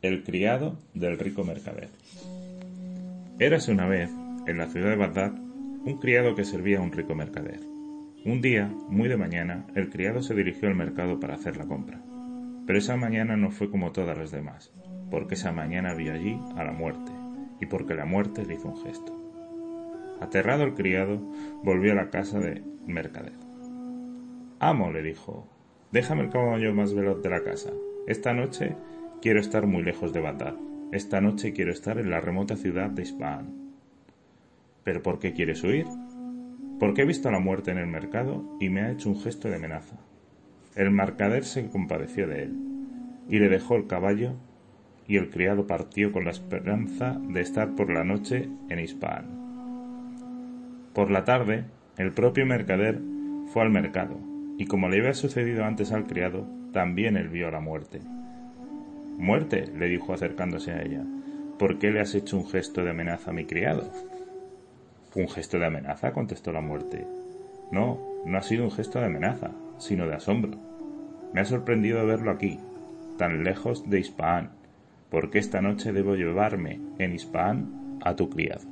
El criado del rico mercader. Érase una vez, en la ciudad de Bagdad, un criado que servía a un rico mercader. Un día, muy de mañana, el criado se dirigió al mercado para hacer la compra. Pero esa mañana no fue como todas las demás, porque esa mañana vio allí a la muerte, y porque la muerte le hizo un gesto. Aterrado el criado, volvió a la casa del mercader. «Amo», le dijo, «déjame el caballo más veloz de la casa. Esta noche quiero estar muy lejos de Bagdad. Esta noche quiero estar en la remota ciudad de Isfahan». «¿Pero por qué quieres huir?» «Porque he visto a la muerte en el mercado y me ha hecho un gesto de amenaza». El mercader se compadeció de él y le dejó el caballo, y el criado partió con la esperanza de estar por la noche en Isfahan. Por la tarde, el propio mercader fue al mercado, y como le había sucedido antes al criado, también él vio a la muerte. «Muerte», le dijo acercándose a ella, «¿por qué le has hecho un gesto de amenaza a mi criado?» «¿Un gesto de amenaza?», contestó la muerte. «No, no ha sido un gesto de amenaza, sino de asombro. Me ha sorprendido verlo aquí, tan lejos de Isfahan, porque esta noche debo llevarme en Isfahan a tu criado».